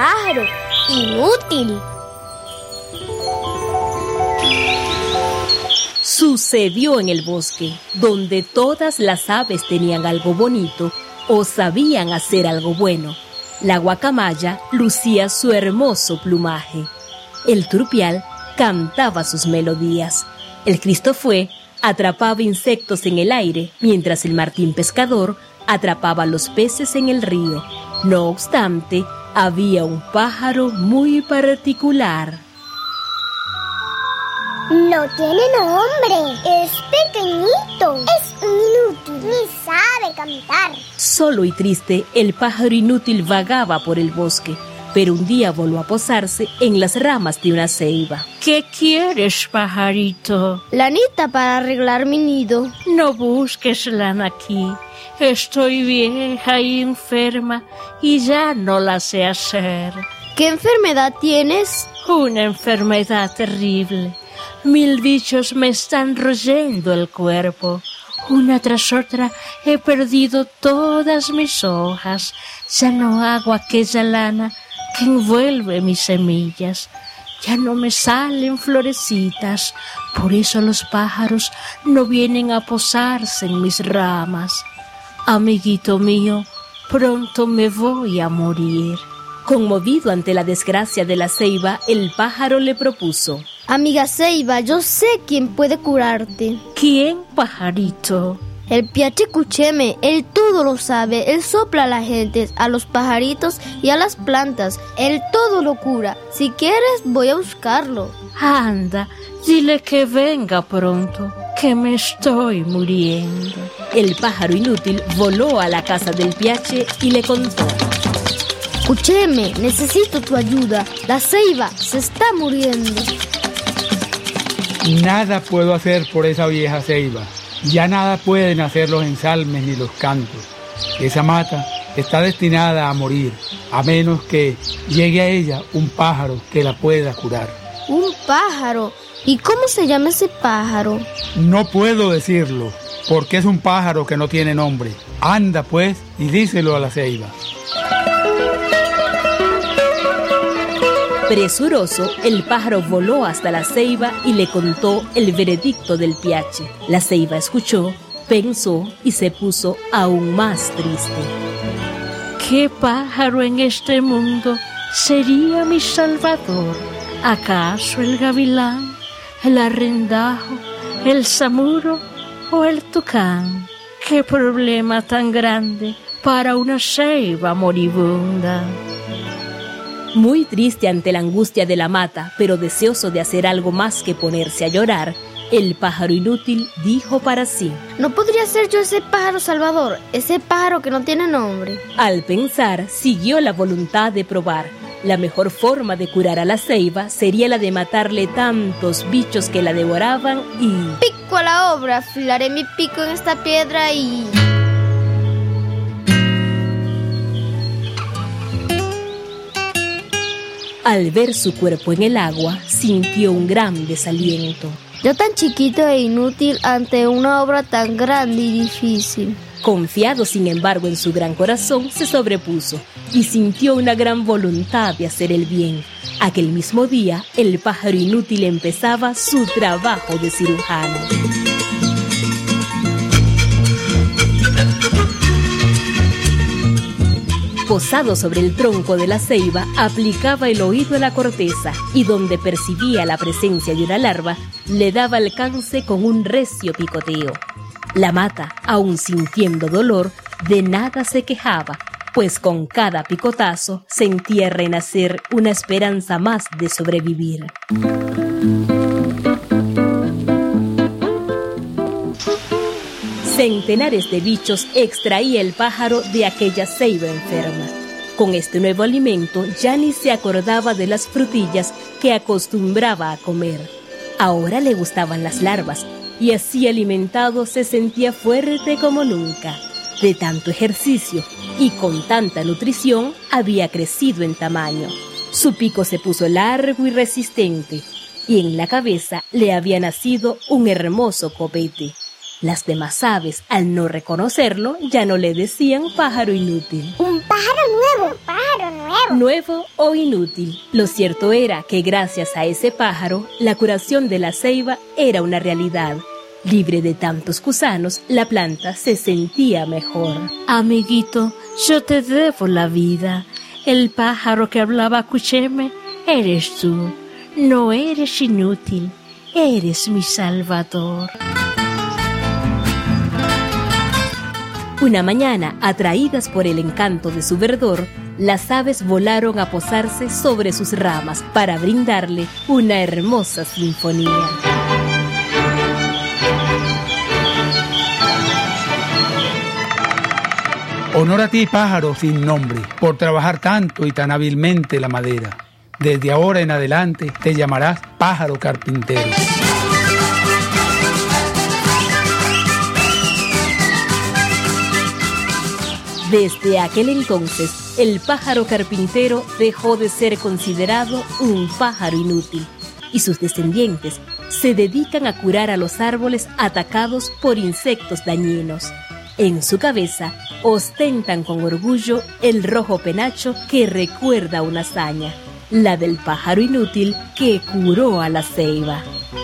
pájaro inútil. Sucedió en el bosque, donde todas las aves tenían algo bonito o sabían hacer algo bueno. La guacamaya lucía su hermoso plumaje. El turpial cantaba sus melodías. El cristofué atrapaba insectos en el aire, mientras el martín pescador atrapaba los peces en el río. No obstante, había un pájaro muy particular. No tiene nombre, es pequeñito, es inútil, ni sabe cantar. Solo y triste, el pájaro inútil vagaba por el bosque, pero un día volvió a posarse en las ramas de una ceiba. ¿Qué quieres, pajarito? Lanita para arreglar mi nido. No busques lana aquí. Estoy vieja y enferma y ya no la sé hacer. ¿Qué enfermedad tienes? Una enfermedad terrible. 1000 bichos me están royendo el cuerpo. Una tras otra he perdido todas mis hojas. Ya no hago aquella lana que envuelve mis semillas. Ya no me salen florecitas. Por eso los pájaros no vienen a posarse en mis ramas. Amiguito mío, pronto me voy a morir. Conmovido ante la desgracia de la ceiba, el pájaro le propuso: Amiga ceiba, yo sé quién puede curarte. ¿Quién, pajarito? El Piache Cucheme, él todo lo sabe. Él sopla a la gente, a los pajaritos y a las plantas. Él todo lo cura. Si quieres, voy a buscarlo. Anda, dile que venga pronto, que me estoy muriendo. El pájaro inútil voló a la casa del Piache y le contó: Cucheme, necesito tu ayuda. La ceiba se está muriendo. Nada puedo hacer por esa vieja ceiba. Ya nada pueden hacer los ensalmes ni los cantos. Esa mata está destinada a morir, a menos que llegue a ella un pájaro que la pueda curar. ¿Un pájaro? ¿Y cómo se llama ese pájaro? No puedo decirlo, porque es un pájaro que no tiene nombre. Anda pues y díselo a la ceiba. Presuroso, el pájaro voló hasta la ceiba y le contó el veredicto del Piache. La ceiba escuchó, pensó y se puso aún más triste. ¿Qué pájaro en este mundo sería mi salvador? ¿Acaso el gavilán, el arrendajo, el samuro o el tucán? ¡Qué problema tan grande para una ceiba moribunda! Muy triste ante la angustia de la mata, pero deseoso de hacer algo más que ponerse a llorar, el pájaro inútil dijo para sí: ¿No podría ser yo ese pájaro salvador, ese pájaro que no tiene nombre? Al pensar, siguió la voluntad de probar. La mejor forma de curar a la ceiba sería la de matarle tantos bichos que la devoraban y... Pico a la obra, afilaré mi pico en esta piedra y... Al ver su cuerpo en el agua, sintió un gran desaliento. Yo tan chiquito e inútil ante una obra tan grande y difícil. Confiado, sin embargo, en su gran corazón, se sobrepuso y sintió una gran voluntad de hacer el bien. Aquel mismo día, el pájaro inútil empezaba su trabajo de cirujano. Posado sobre el tronco de la ceiba, aplicaba el oído a la corteza y donde percibía la presencia de una larva, le daba alcance con un recio picoteo. La mata, aún sintiendo dolor, de nada se quejaba, pues con cada picotazo sentía renacer una esperanza más de sobrevivir. Centenares de bichos extraía el pájaro de aquella ceiba enferma. Con este nuevo alimento ya ni se acordaba de las frutillas que acostumbraba a comer. Ahora le gustaban las larvas y así alimentado se sentía fuerte como nunca. De tanto ejercicio y con tanta nutrición había crecido en tamaño. Su pico se puso largo y resistente y en la cabeza le había nacido un hermoso copete. Las demás aves, al no reconocerlo, ya no le decían pájaro inútil. Un pájaro nuevo, Nuevo o inútil. Lo cierto era que gracias a ese pájaro, la curación de la ceiba era una realidad. Libre de tantos gusanos, la planta se sentía mejor. Amiguito, yo te debo la vida. El pájaro que hablaba Cucheme eres tú. No eres inútil, eres mi salvador. Una mañana, atraídas por el encanto de su verdor, las aves volaron a posarse sobre sus ramas para brindarle una hermosa sinfonía. Honor a ti, pájaro sin nombre, por trabajar tanto y tan hábilmente la madera. Desde ahora en adelante te llamarás pájaro carpintero. Desde aquel entonces, el pájaro carpintero dejó de ser considerado un pájaro inútil y sus descendientes se dedican a curar a los árboles atacados por insectos dañinos. En su cabeza ostentan con orgullo el rojo penacho que recuerda una hazaña, la del pájaro inútil que curó a la ceiba.